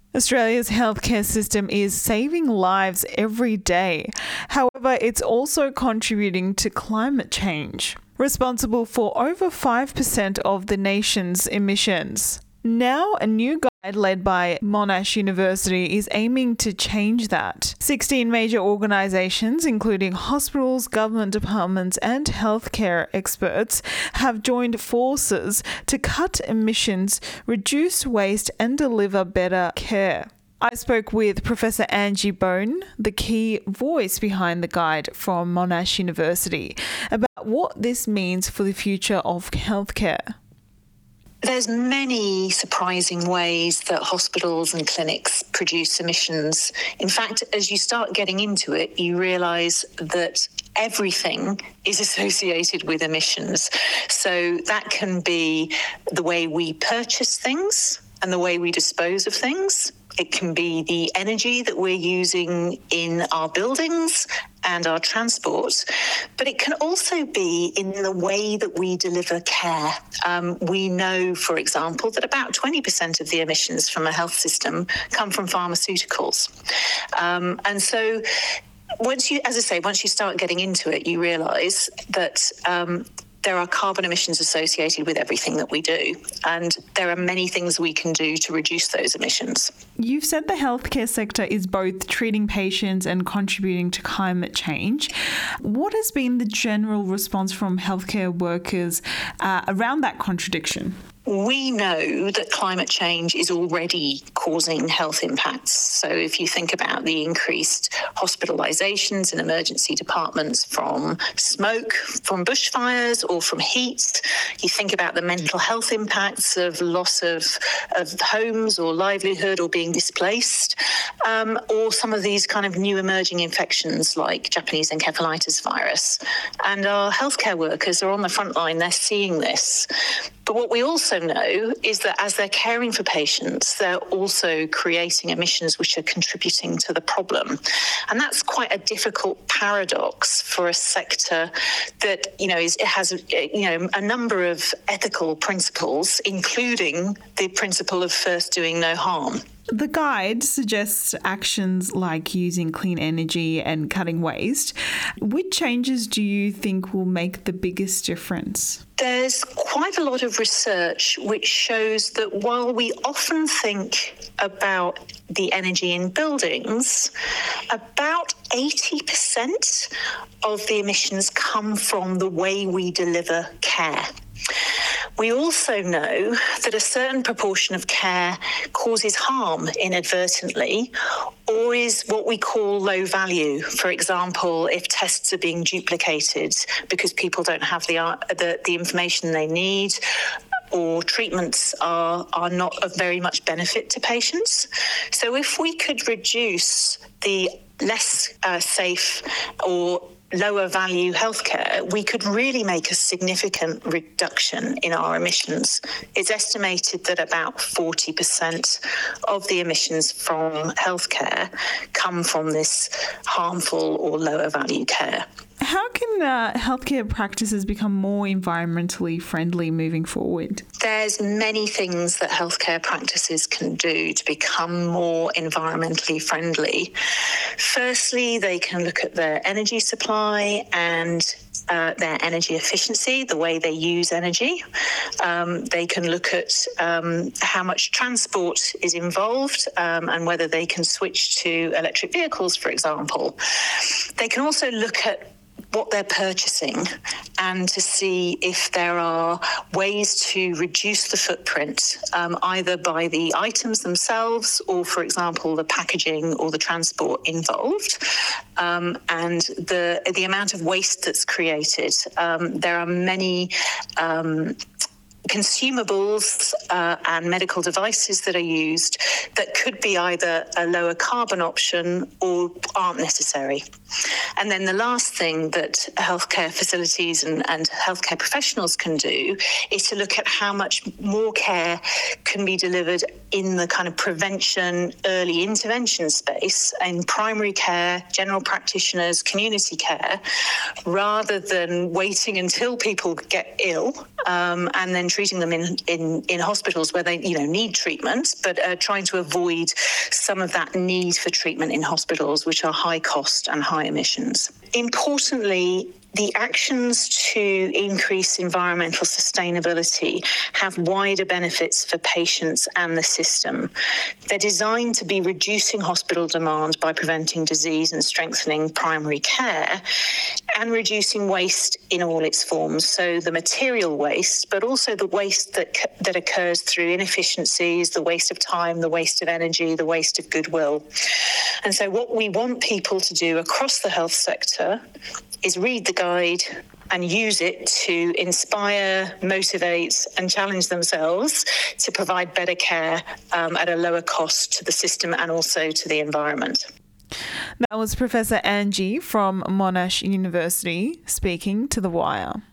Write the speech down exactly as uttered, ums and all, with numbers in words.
Australia's healthcare system is saving lives every day. However, it's also contributing to climate change, responsible for over five percent of the nation's emissions. Now, a new guide led by Monash University is aiming to change that. sixteen major organisations, including hospitals, government departments and healthcare experts, have joined forces to cut emissions, reduce waste and deliver better care. I spoke with Professor Angie Bone, the key voice behind the guide from Monash University, about what this means for the future of healthcare. There's many surprising ways that hospitals and clinics produce emissions. In fact, as you start getting into it, you realise that everything is associated with emissions. So that can be the way we purchase things and the way we dispose of things. It can be the energy that we're using in our buildings and our transport, but it can also be in the way that we deliver care. Um, we know, for example, that about twenty percent of the emissions from a health system come from pharmaceuticals. Um, and so once you, as I say, once you start getting into it, you realise that um, there are carbon emissions associated with everything that we do, and there are many things we can do to reduce those emissions. You've said the healthcare sector is both treating patients and contributing to climate change. What has been the general response from healthcare workers uh, around that contradiction? We know that climate change is already causing health impacts. So if you think about the increased hospitalisations in emergency departments from smoke, from bushfires or from heat, you think about the mental health impacts of loss of, of homes or livelihood or being displaced, um, or some of these kind of new emerging infections like Japanese encephalitis virus. And our healthcare workers are on the front line, they're seeing this. But what we also know is that as they're caring for patients, they're also creating emissions which are contributing to the problem. And that's quite a difficult paradox for a sector that, you know, is, it has, you know, a number of ethical principles, including the principle of first doing no harm. The guide suggests actions like using clean energy and cutting waste. Which changes do you think will make the biggest difference? There's quite a lot of research which shows that while we often think about the energy in buildings, about eighty percent of the emissions come from the way we deliver care. We also know that a certain proportion of care causes harm inadvertently or is what we call low value. For example, if tests are being duplicated because people don't have the, the, the information they need, or treatments are, are not of very much benefit to patients. So if we could reduce the less uh, safe or lower value healthcare, we could really make a significant reduction in our emissions. It's estimated that about forty percent of the emissions from healthcare come from this harmful or lower value care. How can uh, healthcare practices become more environmentally friendly moving forward? There's many things that healthcare practices can do to become more environmentally friendly. Firstly, they can look at their energy supply and Uh, their energy efficiency, the way they use energy. Um, they can look at um, how much transport is involved um, and whether they can switch to electric vehicles, for example. They can also look at what they're purchasing and to see if there are ways to reduce the footprint, um, either by the items themselves or, for example, the packaging or the transport involved, um, and the the amount of waste that's created. Um, there are many um, consumables uh, and medical devices that are used that could be either a lower carbon option or aren't necessary. And then the last thing that healthcare facilities and, and healthcare professionals can do is to look at how much more care can be delivered in the kind of prevention, early intervention space in primary care, general practitioners, community care, rather than waiting until people get ill um, and then treating them in, in, in hospitals where they, you know, need treatment, but uh, trying to avoid some of that need for treatment in hospitals, which are high cost and high emissions. Importantly, the actions to increase environmental sustainability have wider benefits for patients and the system. They're designed to be reducing hospital demand by preventing disease and strengthening primary care, and reducing waste in all its forms. So the material waste, but also the waste that that occurs through inefficiencies, the waste of time, the waste of energy, the waste of goodwill. And so what we want people to do across the health sector is read the guide and use it to inspire, motivate and challenge themselves to provide better care um, at a lower cost to the system and also to the environment. That was Professor Angie from Monash University speaking to The Wire.